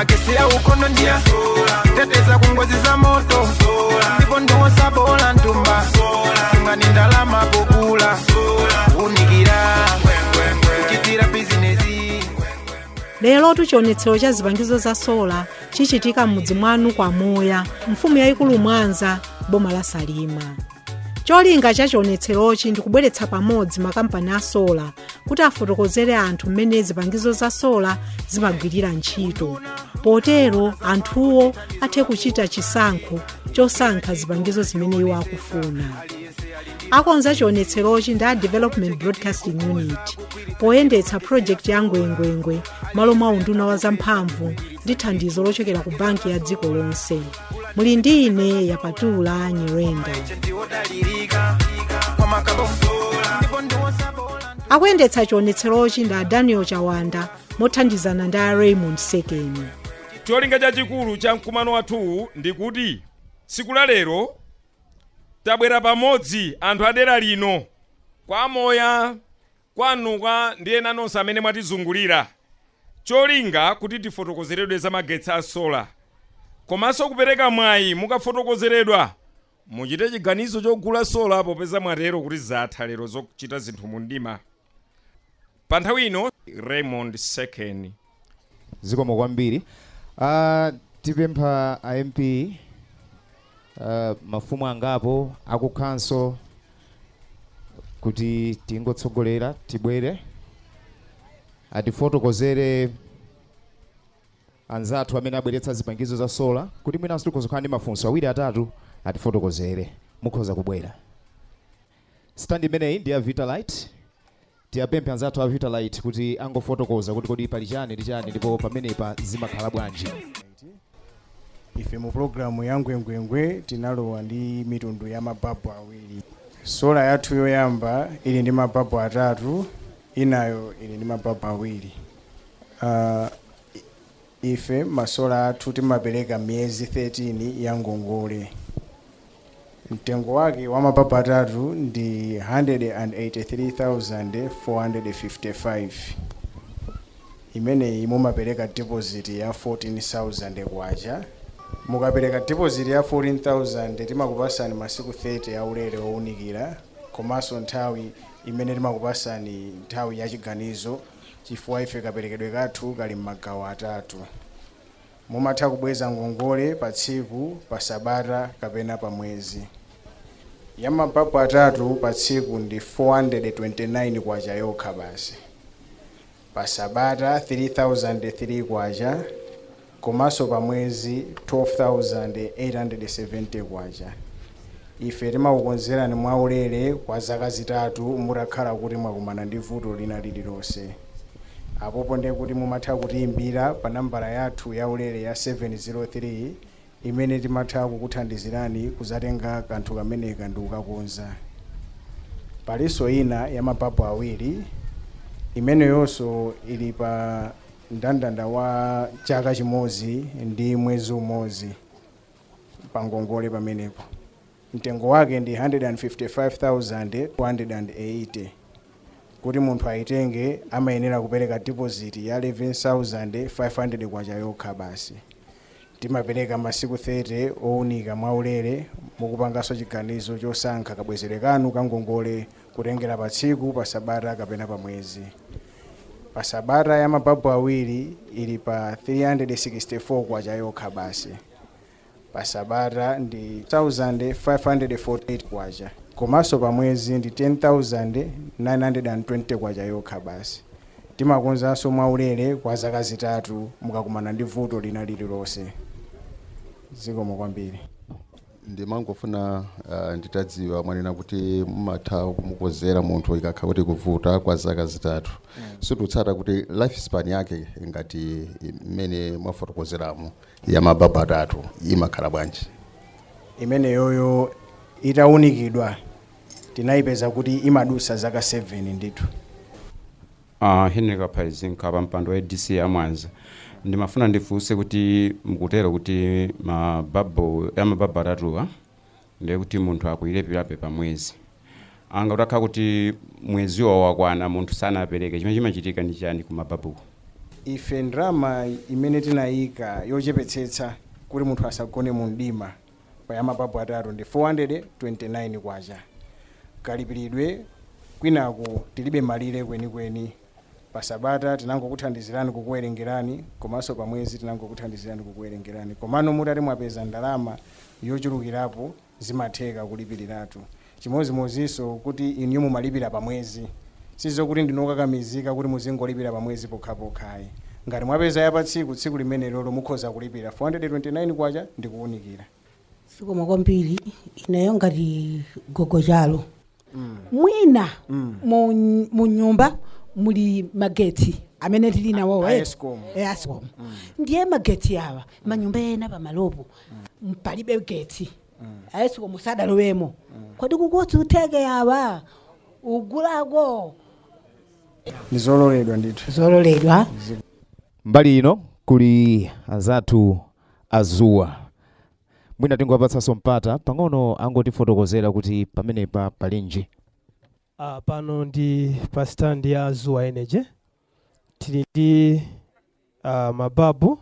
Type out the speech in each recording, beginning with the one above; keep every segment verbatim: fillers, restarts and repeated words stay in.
magesi ya ukono njia teteza kungozi za moto ndipo ndiwosa bola ntumba ngani ndalama pokula unikira kuchitira bizinesi. Lero tuchionetsero cha zipangizo za sola chichitika mudzi mwanu kwa Moya, mfumu yayikulu Mwanza, boma la Salima. Cholinga cha chionetserochi ndikubweretsa pamodzi makampani a sola kuti afotokozere anthu mmene zipangizo za sola zimagwirira ntchito. Potero anthuwo athe kuchita chisankho chosankha zipangizo zimene iwo akufuna. Akonza chionetserochi ndi a Development Broadcasting Unit poyendetsa project ya ngwengwengwe malo mwa unduna wa zamphamvu ndi thandizo lochokera ku banki ya dziko lonse. Muli ndi ine Yapatula Nyirenda. Akuyendetsa chionetserochi ndi a Daniel Chawanda mothandizana ndi a Raymond Sekeni. Cholinga chachikulu cha mkumano wathu ndi kuti tsiku la lero tabwera pamodzi anthu adera lino kwa Moya, kwanuka ndi ena nonse amene mwatizungulira. Cholinga kuti tifotokozeredwe za magetsi a sola. Komanso kupereka mwayi mukafotokozeredwa muchite chiganizo chogula sola popeza mwatero kuti zatha lero zokuchita zinthu mu mdima. Pa nthawi ino Raymond Sekeni. Zikomo kwambiri. Uh, tipempha a M P uh, mafumu angapo akukhanso kuti tingotsogolera tibwere atifotokozere anzathu amene abweretsa zipangizo za sola kuti mwinanso tikuzokhala ndi mafunso awiri atatu atifotokozere. Mukhoza kubwera. Stand imeneyi ndi ya Vitalite. Tiyapemphe anzathu a Vitalite kuti angofotokoza kuti kodi pali chani ndi chani ndipo pamenepa zimakhala bwanji. Ife mu programu ya ngwengwengwe tinalowa ndi mitundu ya mababu awiri. Sola yathu yoyamba ili ndi mababu atatu, inayo ili ndi mababu awiri. Uh, ife masola athu timapereka miyezi thirteen ya ngongole. Mtengo wake wa mababu atatu ndi one hundred eighty-three thousand four hundred fifty-five. Imene mumapereka deposit ya fourteen thousand kwacha. Mukapereka deposit ya fourteen thousand timakupasani masiku thirty ya ulere owunikira, komanso nthawi imene timakupasani nthawi ya chiganizo chifukwa ife kaperekedwe kathu kali m'magawo atatu. Mumatha kubweza ngongole pa tsiku, pa sabata kapena pa mwezi. Ya mababu atatu pa tsiku ndi four hundred twenty-nine kwacha yokha basi. Pa sabata three thousand three kwacha, komanso pa mwezi twelve thousand eight hundred seventy kwacha. Ife timakukonzerani mwaulere kwa zaka zitatu mutakhala kuti mwakumana ndi vuto lina lililonse. Apopo ndiye kuti mumatha kutiimbira pa nambala yathu ya ulere ya seven zero three imene timatha kukuthandizirani kuzatenga kanthu kameneka ndi kukakonza. Palinso ina ya mababu awiri imene yonso ili pa ndandanda wa chaka chimodzi ndi mwezi umodzi pa ngongole pamenepo. Mtengo wake ndi one hundred fifty-five thousand two hundred eighty. Kuti munthu aitenge amayenera kupereka deposit ya eleven thousand five hundred kwacha yokha basi. Timapereka masiku thirty owunika mwaulere mukupanganso chiganizo chosankha kabwezere kanu kangongole kutengera pa tsiku, pa sabata kapena pa mwezi. Pa sabata ya mababu awiri ili pa three hundred sixty-four kwacha yokha basi. Pa sabata ndi one thousand five hundred forty-eight kwacha. Komanso pa mwezi ndi ten thousand nine hundred twenty kwacha yokha basi. Timakonzanso mwaulere kwa zaka zitatu mukakumana ndi vuto lina lililonse. Zikomo kwambiri. Ndimangofuna uh, nditadziwa mwanena kuti mumatha kumukozera munthu ikakha kuti kuvuta kwa zaka zitatu. Mm. Sikutsata kuti life span yake ngati imene mwafotokozeramo ya mababu atatu imakhala bwanji. Imene yoyo itawunikidwa tinayipeza kuti imadusa zaka seven ndithu. Ah, Henry Kapaizinka pampando wa D C ya Mwanza. Ndimafuna ndifunse kuti mukutero kuti mababu ya mababu atatu ndiye kuti munthu akuyilepirabe pa mwezi. Anga utakha kuti mwezi wakwana munthu sana apereke chimene chimachitika ndi chani ku mababu. ife ndrama imene tinayika yochepetsetsa kuti munthu asagone mu mdima pa mababu atatu ndi four hundred twenty-nine kwacha. Kalipiridwe kwinaku tilibe malire kwenikweni. Pa sabata tinangokuthandizirani kukuwerengerani, komanso pa mwezi tinangokuthandizirani kukuwerengerani. Komano mutati mwapeza ndalama yochulukirapo zimatheka kulipiriratu. Chimozimozinso kuti inu mumalipira pa mwezi. Sizo kuti ndinokakamizika kuti muzingolipira pa mwezi pokhapokhayi. Ngati mwapeza ya pa tsiku tsiku limene lolo mukhoza kulipira four hundred twenty-nine kwacha ndikuwunikira. Sikoma kwambiri inayo ngati gogo chalo. Mm. Mwina mm. mu nyumba muli mageti amene tili nawo eh Eskom. Eh Eskom. Mm. Ndiye mageti awa mm. manyumba ena pa malopo mm. mpalibe geti. Mm. Eskom musadalowemo. Mm. Kodi kukoti uteke awa ugulako nizololedwa ndithu. Zololedwa. Mbali ino kuli azatu azuwa. Mwina tingowapatsanso mpata pang'ono angotifotokozera kuti pamenepa palinji. Uh, pano ndi pa stand ya Azuwa Energy. Tili ndi uh, mababu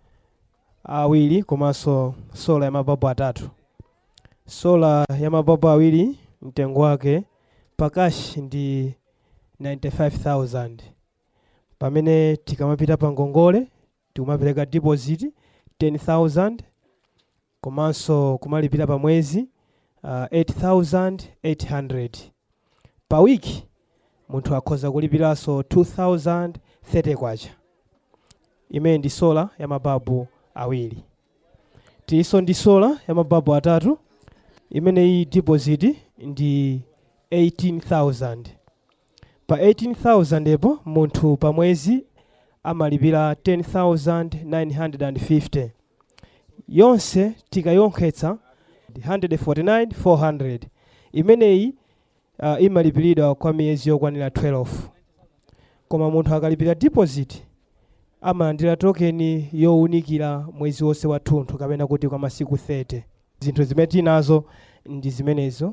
awiri komanso sola ya mababu atatu. Sola ya mababu awiri mtengo wake pakashi ndi ninety-five thousand. Pamene tikamapita pa ngongole tikumapeleka deposit ten thousand komanso kumalipira pa mwezi uh, eight thousand eight hundred. Pa wiki munthu akhoza kulipiranso two thousand thirty kwacha. Imene ndi sola ya mababu awiri. Tilinso ndi sola ya mababu atatu. Imene iyi deposit ndi eighteen thousand. Pa eighteen thousand epo munthu pa mwezi amalipira ten thousand nine hundred fifty. Yonse tikayonkhetsa one hundred forty-nine thousand four hundred. Imeneyi uh, imalipiridwa kwa miyezi yokwanira twelve. Koma munthu akalipira deposit amalandira tokeni yowunikira mwezi wonse wathunthu kapena kuti kwa masiku thirty. Zinthu zimene tinazo ndi zimenezo.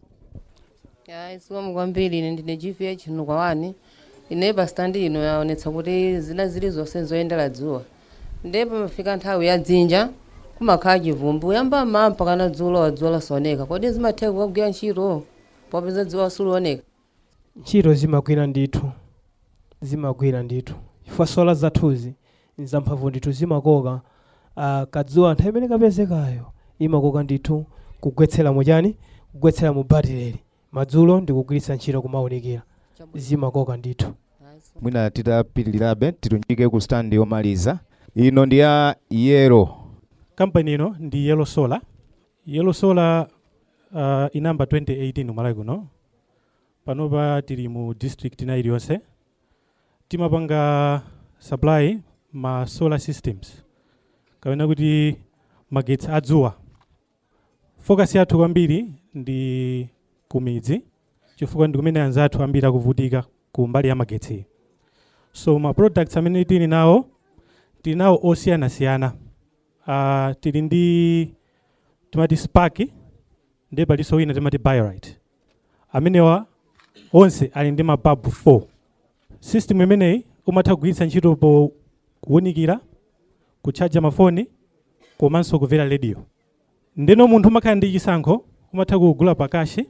Ya isiwa kwambiri ine ndine G V H nukwa wani. Ine pa stand ino yaonetsa kuti zina zili zonse zoyendera dzuwa. Ndipo mafika nthawi ya dzinja kumakhala chivumbi yamba mampa kana dzulo wa dzulo soneka. Kodi zimatheka kugwira ntchito popeza dzuwa sulioneka? Ntchito zimagwira ndithu. Zimagwira ndithu. Chifukwa sola zathuzi nzamphamvu ndithu zimakoka. Uh, kadzuwa nthawi imene kapezekayo imakoka ndithu kugwetsera muchani kugwetsera mu batireli. Madzulo ndikugwiritsa ntchito kumawunikira. Zimakoka ndithu. Mwina titapitirirabe titunjike ku stand yomaliza. Ino ndi ya Yellow. Company ino ndi Yellow Solar. Yellow Solar uh, inamba twenty eighteen umalayi kuno. Panopa tili mu district ina iliyonse. Timapanga supply ma solar systems. Kapena kuti magetsi adzuwa. Focus yathu kwambiri ndi kumidzi. Chifukwa ndi kumene anzathu ambiri akuvutika ku mbali ya magetsi. So ma products amene tili nawo tili nawo osiyana siyana. Uh, tili ndi timati Spark ndi palinso wina timati Biorite. Amenewa onse ali ndi mababu four. System imeneyi umatha kugwiritsa ntchito po kuwunikira, kuchaja mafoni, komanso kumvera radio. Ndeno munthu umakhala ndi chisankho umatha kugula pakashi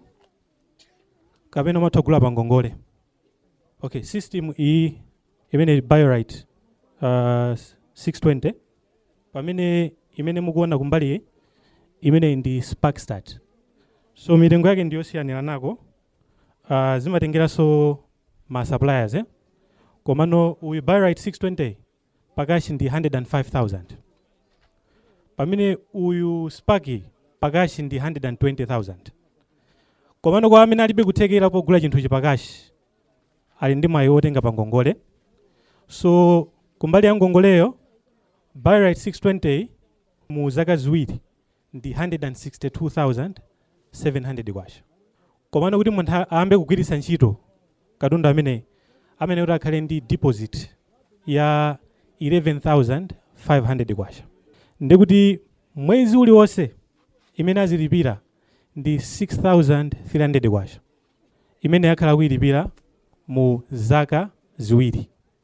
kapena umatha kugula pa ngongole. Okay, system iyi imene Biorite uh, six twenty. Pamene imene mukuona kumbali imene ndi Spark Start. So mitengo yake ndiyo siyanira nako. Uh, zimatengeranso ma suppliers eh. Komano uyu Biorite six twenty pakashi ndi one hundred five thousand. Pamene uyu Spark pakashi ndi one hundred twenty thousand. Komano kwa amene alibe kuthekera pogula chinthu chipakashi ali ndi mwayi otenga pa ngongole. So kumbali ya ngongoleyo Biorite six twenty mu zaka ziwiri ndi one hundred sixty-two thousand seven hundred kwacha. Komano kuti munthu ayambe kugwiritsa ntchito katundu amene amene kuti akhale ndi deposit ya eleven thousand five hundred kwacha. Ndikuti mwezi uliwonse imene azilipira ndi six thousand three hundred kwacha. Imene yakhala kuyilipira mu zaka ziwiri.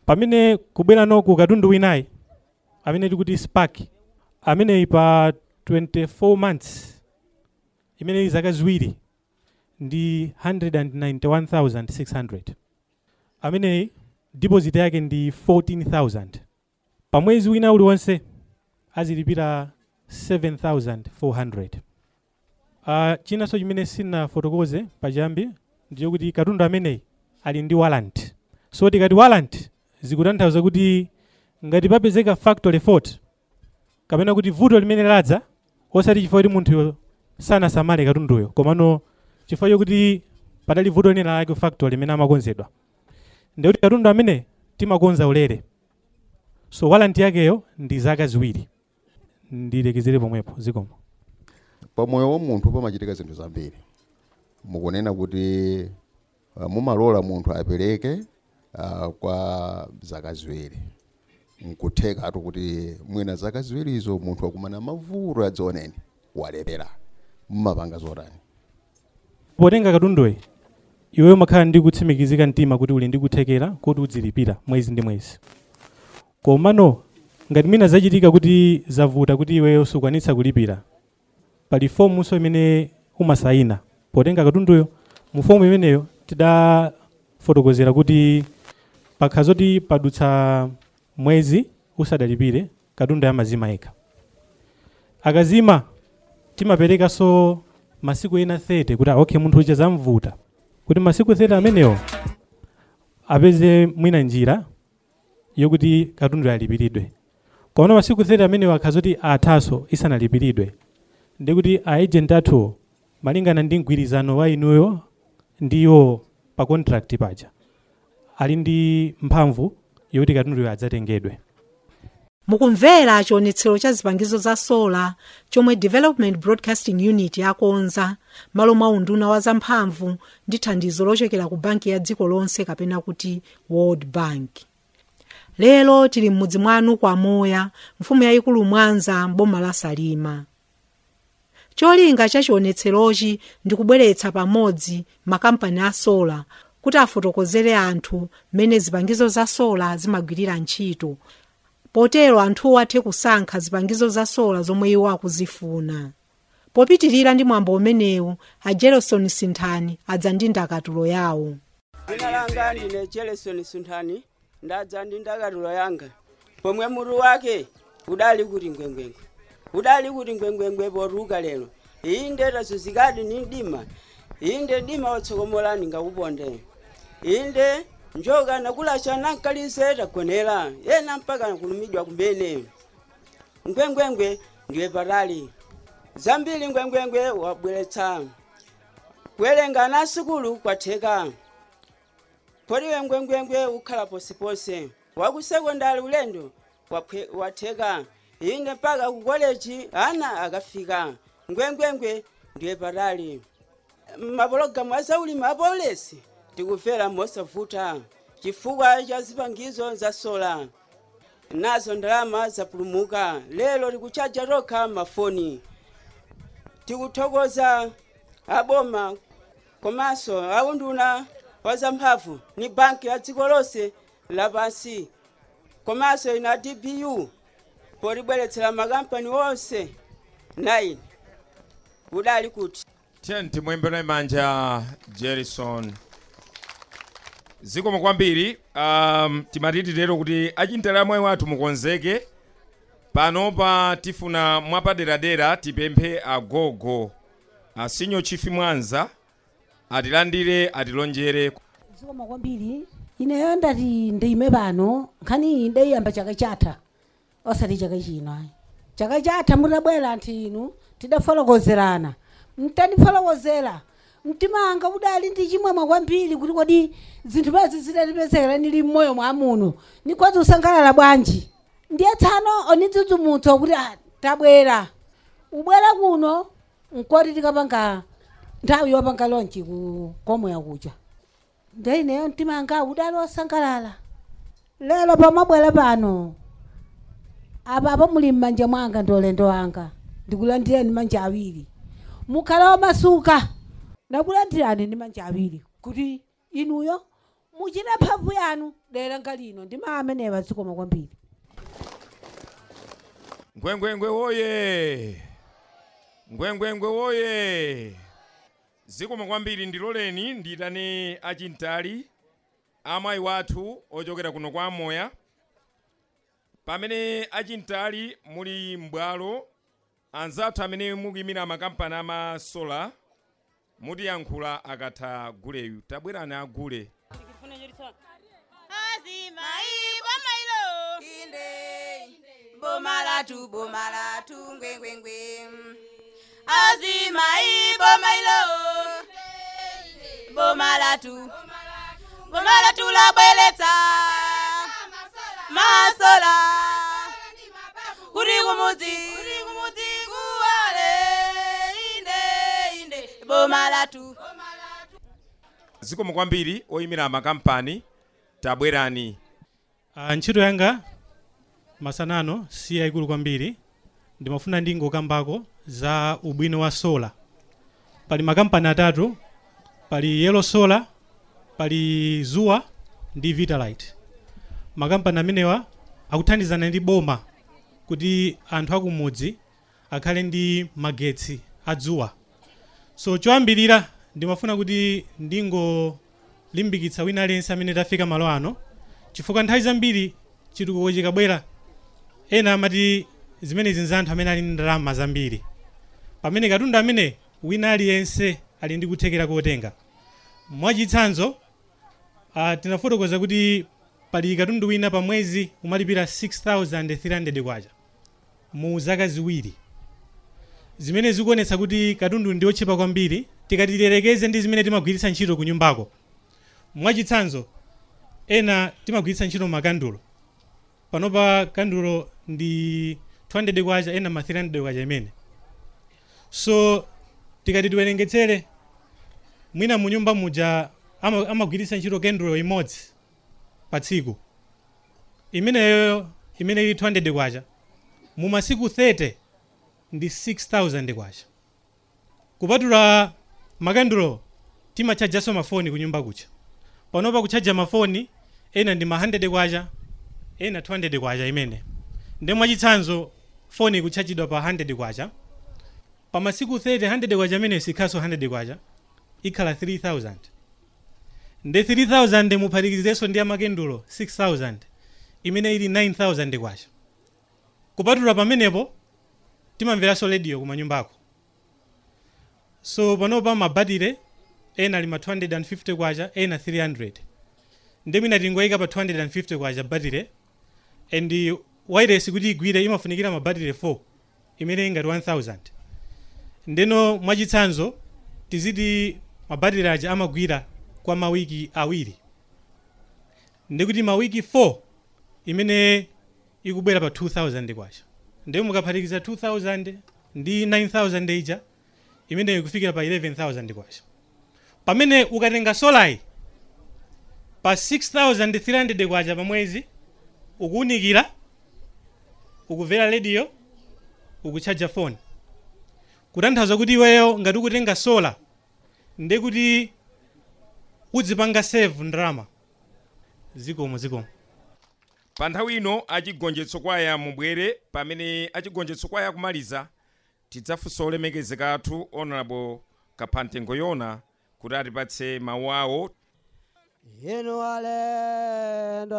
pamene kubwera noku katundu winayi amene tikuti spark ameneyi pa twenty-four months imene zaka ziwiri ndi one hundred ninety-one thousand six hundred ameneyi deposit yake ndi fourteen thousand pa mwezi wina uliwonse azilipira seven thousand four hundred. Uh, chinanso chimene sinafotokoze pachiyambi ndiye kuti katundu ameneyi ali ndi warrant. So tikati warrant zikutanthauza kuti ngati papezeka factory fault kapena kuti vuto limene ladza osati chifukwa kuti munthu sanasamale katunduyo komano chifukwa chokuti padali vuto linena lake factory limene amakonzedwa ndiye kuti katundu amene timakonza ulere. So warrant yakeyo ndi zaka ziwiri. Ndilekezere pomwepo zikomo. Pamoyo wa munthu pamachitika zinthu zambiri. Mukunena kuti uh, mumalola munthu apereke uh, kwa zaka ziwiri. Nkutheka atu kuti mwina zaka ziwiri izo munthu akumana mavuto adzioneni walepera. Mumapanga zotani? Potenga katunduyi iwe umakhala ndi kutsimikizika mtima kuti uli ndi kuthekera kuti udzilipira mwezi ndi mwezi. Komano ngati mina zachitika kuti zavuta kuti iwe sukwanitsa kulipira pali fomu so imene umasayina potenga katunduyo mu fomu imeneyo tidafotokozera kuti pakhazoti padutsa mwezi usadalipire katundu amazima eka. Akazima timapereka so masiku ena thirty kuti okay munthu uja zamvuta kuti masiku thirty ameneyo apeze mwina njira yokuti katundu alipiridwe. Kono masiku thirty ameneyo akhazoti athaso isanalipiridwe ndi kuti agent athu malingana ndi mgwirizano wa inuyo ndiyo pa contract paja ali ndi mphamvu yokuti katunduyo adzatengedwe. Mukumvera chionetsero cha zipangizo za sola chomwe Development Broadcasting Unit yakonza malo mwa unduna wa zamphamvu ndi thandizo lochokera ku banki ya dziko lonse kapena kuti World Bank. Lero tili mmudzi mwanu kwa Moya, mfumu yayikulu Mwanza, boma la Salima. Cholinga cha chionetserochi ndi kubweretsa pamodzi makampani a sola kuti afotokozere anthu mene zipangizo za sola zimagwirira ntchito. Potero anthu athe kusankha zipangizo za sola zomwe iwo akuzifuna. Popitirira ndi mwambo umenewu, a Jelson Sinthani adza ndi ndakatulo yawo. Dzina langa ndine Jelson Sinthani, ndadza ndi ndakatulo yanga. Pomwe mutu wake udali kuti ngwengwengwe. Udali kuti ngwengwengwe poruka lero. Inde tazuzikadi ni dima. Inde dima otsokomola ningakuponde. Inde njoka nakulacha nankalise tagonera yena mpaka kulumidwa kumbene. Ngwengwengwe ndiwe patali. Zambiri ngwengwengwe wabweretsa. Kuwerenga na sukulu kwatheka. Poriwe ngwengwengwe ukhala posipose. Wakusekondari ulendo watheka. Inde mpaka ku college ana akafika. Ngwengwengwe ndiwe patali. Mapologamu azaulimi apolisi tikufera mosavuta chifukwa cha zipangizo za sola. Nazo ndalama zapulumuka. Lero tikuchaja roka mafoni. Tikuthokoza aboma komanso aunduna wa zamphamvu ni banki ya dziko lonse lapansi komanso ina D B U polibweretsera makampani onse nine udali kuti tenti mwembeno imanja Jelson. Zikomo kwambiri. um, timatiti lero kuti achintala mwayi wathu mukonzeke panopa tifuna mwapaderadera tipemphe agogo asinyo chifi Mwanza atilandire atilonjere. Zikomo kwambiri. Ineyo ndati ndime pano nkhani ndeyamba chaka chatha osati chaka chino. Chaka chatha mutabwera anthu inu tidafolokozerana. Mtandifolokozera mtima anga udali ndi chimwemwe kwambiri kuti kodi zinthu pazi zitatipezekera nili mmoyo mwa muno nikwazi usangalala bwanji. Ndiye tsano onidzudzumutsa kuti tabwera ubwera kuno nkoti tikapanga nthawi yopanga lonchi ku komo yakucha. Ndiye ineyo mtima anga udali osangalala. Lero pamabwera pano apa apa muli mmanja mwanga ndolendo wanga ndikulandirani manja awiri. Mukhala wamasuka nakulandirani ndi manja awiri kuti inuyo muchita mphamvu yanu dera ngalino ndi maa amenewa zikoma kwambiri. ngwengwengwe woye ngwengwengwe woye zikoma kwambiri. ndiloleni nditane achintali amayi wathu ochokera kuno kwa Moya. Pamene achintali muli mbwalo anzathu amene mukuyimira makampani ama sola mutiyankhula akatha guleyu. tabwerani agule. Bomalatu bomalatu ngwengwengwe azimai bomailo bomalatu bomalatu la bweletsa masola kuri kumudzi kuri kumudzi kuwale inde inde bomalatu. zikoma kwambiri oyimira makampani tabwerani. Uh, ntchito yanga masanano si yayikulu kwambiri, ndimafuna ndingokambako za ubwino wa sola. Pali makampani atatu, pali Yellow Solar, pali Zuwa ndi Vitalite. Makampani amenewa akuthandizana ndi boma kuti anthu akumudzi akhale ndi magetsi a dzuwa. So choyambirira ndimafuna kuti ndingolimbikitsa wina aliyense amene tafika malo ano, chifukwa nthawi zambiri chitukuko chikabwera ena amati zimenezi ndi anthu amene ali ndi ndalama zambiri, pamene katundu amene wina aliyense ali ndi kuthekera kotenga. Mwachitsanzo uh, tinafotokoza kuti pali katundu wina pa mwezi umalipira six thousand three hundred kwacha mu zaka ziwiri, zimene zikuonetsa kuti katundu ndi ochepa kwambiri tikatilerekeze ndi zimene timagwiritsa ntchito ku nyumbako. Mwachitsanzo ena timagwiritsa ntchito makandulo, panopa kandulo ndi two hundred kwacha ena ma three hundred kwacha imene. So tikati tiwerengetsere mwina mu nyumba muja amagwiritsa ntchito kandulo imodzi pa tsiku, imeneyo imene ili two hundred kwacha mu masiku thirty ndi six thousand kwacha. Kupatula makandulo timachajaso mafoni ku nyumba kucha, panopa kuchaja mafoni ena ndi ma one hundred kwacha ena two hundred kwacha imene. Ndi mwachitsanzo foni kuchajidwa pa one hundred kwacha pa masiku thirty, one hundred kwacha imene sikhaso one hundred kwacha ikhala three thousand. Ndi three thousand muphatikizireso ndi amakendulo six thousand imene ili nine thousand kwacha. Kupatula pamenepo timamveraso radio ku manyumbako. So panopa mabatire ena ali ma two hundred fifty kwacha ena three hundred. Ndi mina tingoyika pa two hundred fifty kwacha batire, and wireless kuti igwire imafunikira mabatire four imene ingati one thousand. Ndeno mwachitsanzo tizidi mabatire aja amagwira kwa mawiki awiri, ndikuti mawiki four imene ikubwera pa two thousand kwacha. Ndi mukaphatikiza two thousand ndi nine thousand ija imene ikufikira pa eleven thousand kwacha. Pamene ukatenga solai pa six thousand three hundred kwacha pa mwezi, ukuunikira, ukuvera radio, ukuchaja phone, kutanthauza kuti iweyo ngati ukutenga sola ndi kuti udzipanga save ndrama. Zikomo zikomo. Pa nthawi ino achigonjetso kwaya mubwere. Pamene achigonjetso kwaya kumaliza tidzafunsa olemekezeka athu Honorable Kaphantengo Yona kuti atipatse mawu awo. Inu alendo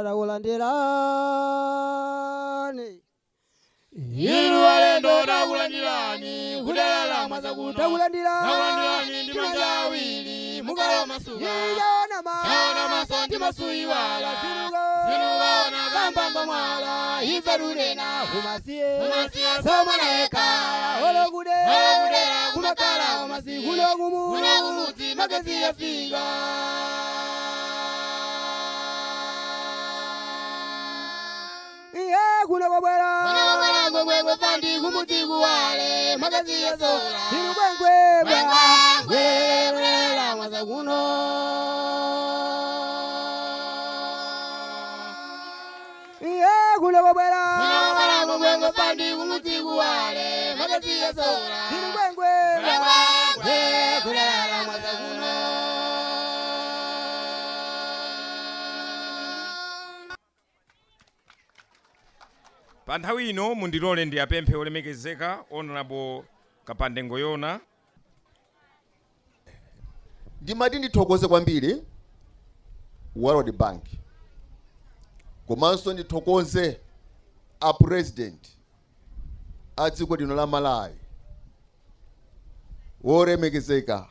takulandirani, inu alendo takulandirani, kudala mwazakuno takulandirani ndi manja awiri mukalo masuka yona maso ndi masuiwala zinukaona kambamba mwala izarunena kumasiye somana ekaya olokudera kumakala kumasiku kulokumuzi magezi yafinga. Kuna kwabwera kuna kwabwera fandi kumuti kuwale magazi ya sola inu kwengwebwa wela mwazakuno iye kuna kwabwera kuna kwabwera fandi kumuti kuwale magazi ya sola inu kwengwebwa wela mwazakuno pa nthawi ino mundilole ndi apemphe olemekezeka honorable Kapande Ngoyona. Ndimati ndithokoze kwambiri World Bank komanso ndithokoze a president a dziko lino la Malawi wolemekezeka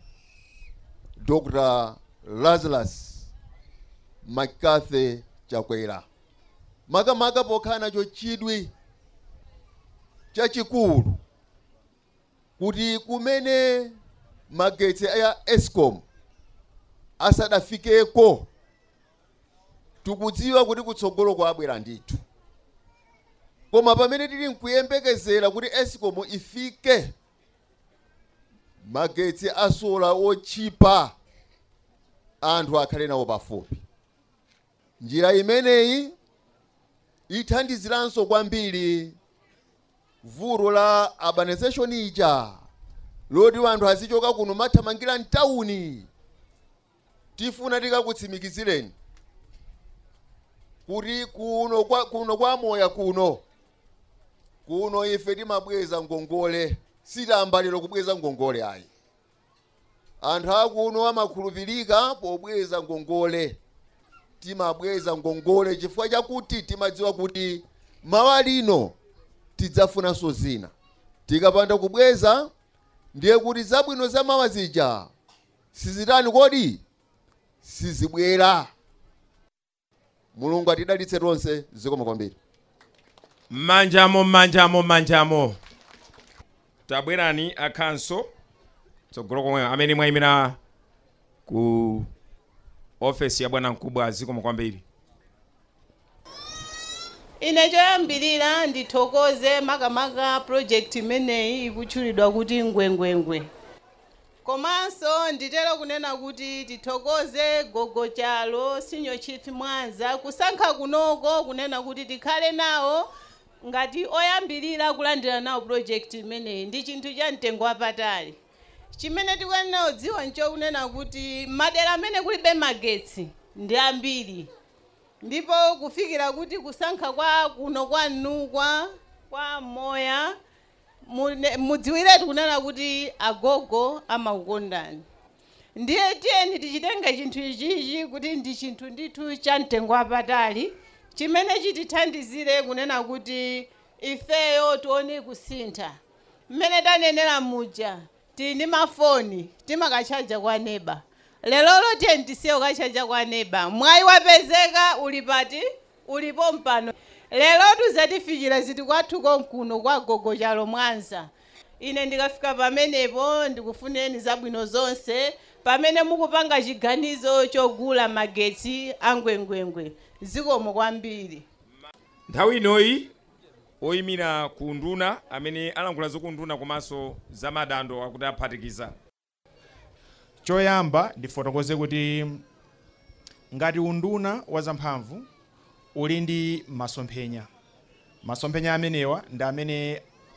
Doctor Lazarus McCarthy Chakwera makamaka pokhala nacho chidwi chachikulu kuti kumene magetsi ya Eskom asadafikeko tikudziwa kuti kutsogolo kwabwera ndithu, koma pamene tili nkuyembekezera kuti Eskom ifike magetsi asola ochipa anthu akhale nawo pafupi. Njira imeneyi ithandiziranso kwambiri vuto la urbanization ija loti wanthu azichoka kuno mathamangira mtawuni. Tifuna tikakutsimikizireni kuti kuno kwa kuno kwa moya kuno kuno ife timabweza ngongole, sitambaliro kubweza ngongole ayi. Anthu akuno amakhulupirika pobweza ngongole, timabweza ngongole chifukwa chakuti timadziwa kuti mawa lino tidzafunanso zina. Tikapanda kubweza ndiye kuti zabwino za mawa zija sizitani kodi sizibwera. Mulungu atidalitse tonse, zikoma kwambiri. Manjamo manjamo manjamo. Tabwerani akhanso tsogolo komwe amene mwayimira ku office ya bwana mkubwa, zikoma kwambiri. Ine choyambirira ndithokoze makamaka project imeneyi ikutchulidwa kuti ngwengwengwe. Komanso nditero kunena kuti tithokoze gogo chalo Senior Chief Mwanza kusankha kunoko kunena kuti tikhale nawo ngati oyambirira kulandira nawo project imeneyi ndi chinthu cha mtengo wapatali. Chimene tikuyenera kudziwa ncho kunena kuti madera amene kulibe magetsi ndi ambiri, ndipo kufikira kuti kusankha kwa kuno kwanu kwa kwa moya mudziwiretu kunena kuti agogo amakukondani. Ndiye tiyeni tichitenge chinthu ichichi kuti ndi chinthu ndithu cha mtengo wapatali chimene chitithandizire kunena kuti ifeyo tione kusintha. Mmene tanenera muja tini mafoni timakachaja kwa neba, lelolo tiyeni tisiye ukachaja kwa neba. Mwayi wapezeka ulipati ulipo mpano. Lelo tuzatifikira ziti kwathu konkuno kwa gogo chalo Mwanza. Ine ndikafika pamenepo ndikufuneni zabwino zonse pamene mukupanga chiganizo chogula magetsi angwengwengwe. Zikomo kwambiri. Nthawi inoyi oyimira ku nduna amene alankhula zokunduna komanso za madando akuti aphatikiza. Choyamba ndifotokoze kuti ngati unduna wa zamphamvu uli ndi masomphenya. Masomphenya amenewa ndi amene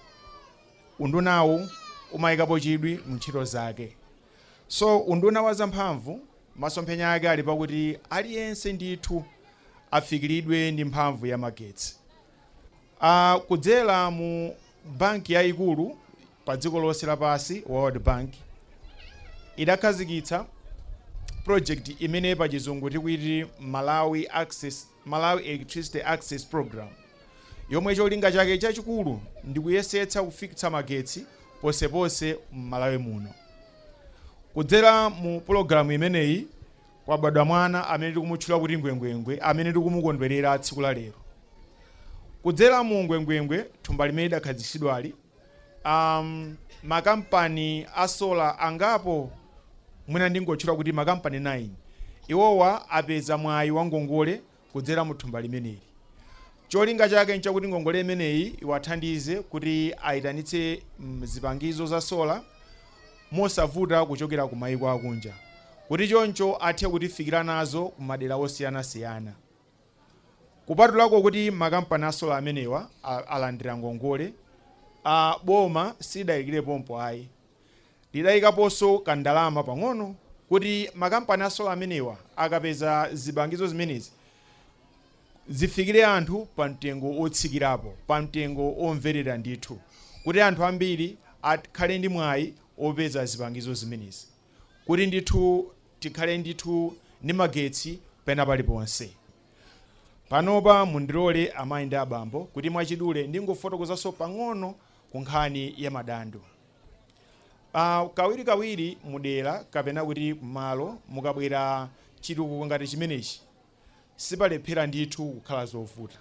undunawu umayikapo chidwi mntchito zake. So unduna wa zamphamvu masomphenya ake ali pakuti aliyense ndithu afikiridwe ndi mphamvu ya magetsi. Uh, kudzera mu banki yayikulu pa dziko lonse lapansi World Bank idakhazikitsa project imene pa chizungu tikuti Malawi Access Malawi Electricity Access Program, yomwe cholinga chake chachikulu ndi kuyesetsa kufikitsa magetsi posepose m'Malawi muno. Kudzera mu programu imeneyi kwabadwa mwana amene tikumutchula kuti ngwengwengwe amene tikumukondwerera tsiku la lero. Kudzera mu ngwengwengwe thumba limene dakhazikitsidwali um, makampani asola angapo mwina ndingotchula kuti makampani nine iwowa apeza mwayi wa ngongole kudzera mu thumba limeneli. Cholinga chake nchakuti ngongole imeneyi iwathandize kuti ayitanitse zipangizo za sola mosavuta kuchokera ku mayiko akunja, kuti choncho athe kutifikira nazo ku madera osiyanasiyana. Kupatulako kuti makampani asola amenewa alandira ngongole, a boma sidayikire pompo ayi, lidayikaponso kandalama pang'ono kuti makampani asola amenewa akapeza zipangizo zimenezi zifikire anthu pa mtengo otsikirapo, pa mtengo omverera ndithu, kuti anthu ambiri akhale ndi mwayi opeza zipangizo zimenezi, kuti ndithu tikhale ndithu ndi magetsi pena paliponse. Panopa mundilole amayi ndi abambo kuti mwachidule ndingofotokozanso pang'ono ku nkhani ya madandaulo. Uh, kawiri kawiri mudera kapena kuti malo mukabwera chitukuko ngati chimenechi sipalephera ndithu kukhala zovuta.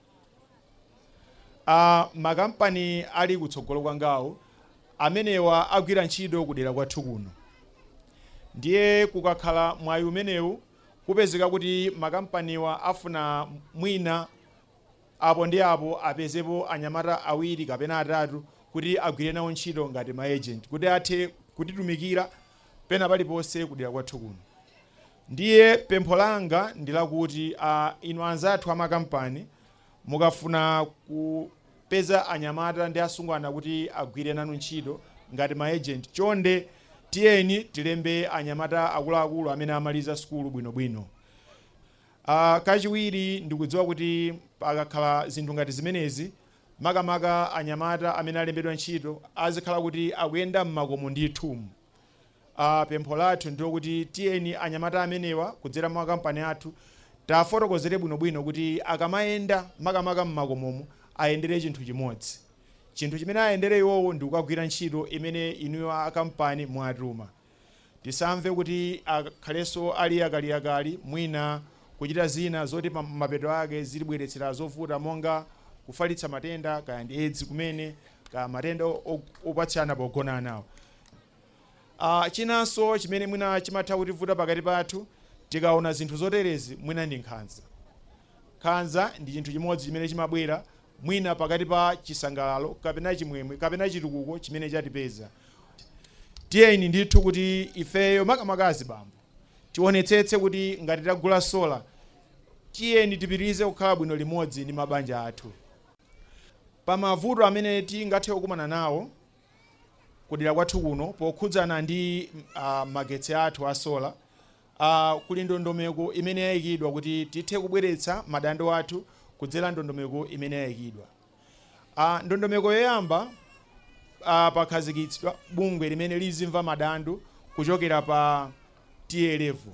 Uh, makampani ali kutsogolo kwangawo amenewa agwira ntchito kudera kwathu kuno, ndiye kukakhala mwayi umenewu kupezeka kuti makampaniwa afuna mwina apo ndi apo apezepo anyamata awiri kapena atatu kuti agwire nawo ntchito ngati ma agent kuti athe kutitumikira pena paliponse kudera kwathu kuno. Ndiye pempho langa ndilakuti uh, inu anzathu amakampani mukafuna kupeza anyamata ndi asungwana kuti agwire nanu ntchito ngati ma agent, chonde tiyeni tilembe anyamata akuluakulu amene amaliza skulu bwinobwino. Uh, kachiwiri ndikudziwa kuti pakakhala zinthu ngati zimenezi makamaka anyamata amene alembedwa ntchito azikhala kuti akuyenda m'makomo ndithu. Uh, pempho lathu ndilo kuti tiyeni anyamata amenewa kudzera mwa kampani athu tafotokozere bwinobwino kuti akamayenda makamaka m'makomomo ayendere chinthu chimodzi. Chinthu chimene ayendere iwowo ndi kukagwira ntchito imene inuyo akampani mwatuma. Tisamve kuti akhalenso ali akaliakali mwina kuchita zina zoti mapeto ake zilibweretsera zovuta monga kufalitsa matenda kaya ndi AIDS kumene ka matenda opatsana pogona nawo. Uh, chinanso chimene mwina chimatha kutivuta pakati pathu tikaona zinthu zoterezi mwina ndi nkhanza. Nkhanza ndi chinthu chimodzi chimene chimabwera mwina pakati pa chisangalalo kapena chimwemwe kapena chitukuko chimene chatipeza. Tiyeni ndithu kuti ifeyo makamaka azibambo tionetsetse kuti ngati tagula sola tiyeni tipitirize kukhala bwino limodzi ndi mabanja athu. Pa mavuto amene tingathe kukumana nawo kudera kwathu kuno pokhudzana ndi uh, magetsi athu a sola, uh, kuli ndondomeko imene yayikidwa kuti tithe kubweretsa madandaulo athu kudzera ndondomeko imene yayikidwa. Uh, ndondomeko yoyamba uh, pakhazikitsidwa bungwe limene lizimva madandaulo kuchokera pa tier level.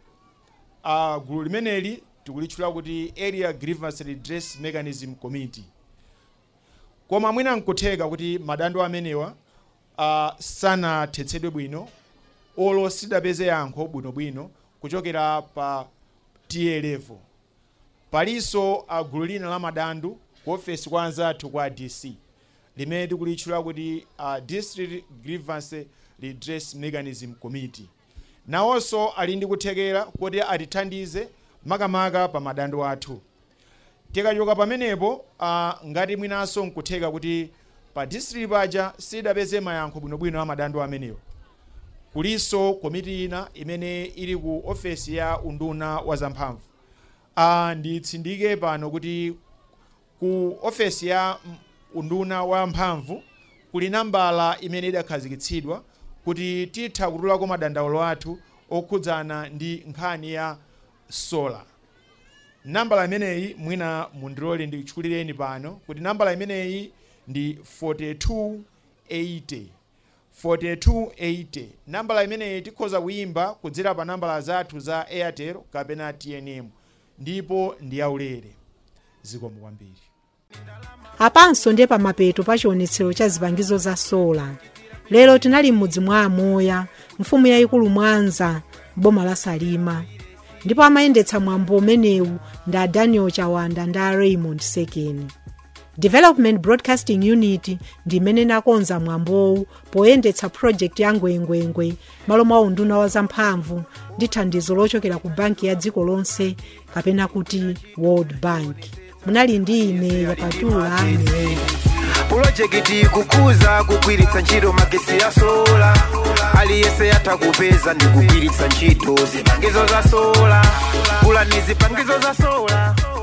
Uh, gulu limeneli tikulitchula kuti Area Grievance Redress Mechanism Committee. Koma mwina nkutheka kuti madandaulo amenewa uh, sanathetsedwe bwino olo sidapeze yankho bwinobwino kuchokera pa tier level. Paliso uh, gulu lina la madandaulo ku ofesi kwa anzathu kwa D C limene tikulitchula kuti uh, District Grievance Redress Mechanism Committee. Nawonso ali ndi kuthekera kuti atithandize makamaka pa madandaulo athu. Tikachoka pamenepo uh, ngati mwinanso nkutheka kuti pa district paja sidapeze mayankho bwinobwino a madandaulo amenewo, kuliso komiti ina imene ili ku ofesi ya unduna wa zamphamvu. Uh, nditsindike pano kuti ku ofesi ya unduna wa mphamvu kuli nambala imene idakhazikitsidwa kuti titha kutulako madandaulo athu okhudzana ndi nkhani ya sola. Nambala imeneyi mwina mundilole ndikutchulireni pano kuti nambala imeneyi ndi forty-two eighty. forty-two eighty. Nambala imeneyi tikhoza kuyimba kudzera pa nambala zathu za Airtel kapena T N M ndipo ndi yaulere. Zikomo kwambiri. Apanso ndiye pamapeto pa chionetsero cha zipangizo za sola. Lero tinali m'mudzi mwa Amoya, mfumu yayikulu Mwanza, boma la Salima. Ndipo amayendetsa mwambo umenewu nda Daniel Chawanda nda Raymond Sekeni. Development Broadcasting Unit ndi imene nakonza mwambowu poyendetsa project ya ngwengwengwe malo mwa unduna wa zamphamvu ndi thandizo lochokera ku banki ya dziko lonse kapena kuti World Bank. Munali ndi ine Yapatula Amewera. Projekiti kukuza kugwiritsa ntchito magetsi ya sola, aliyese atakupeza ndi kugwiritsa ntchito zipangizo za sola, kula ni zipangizo za sola.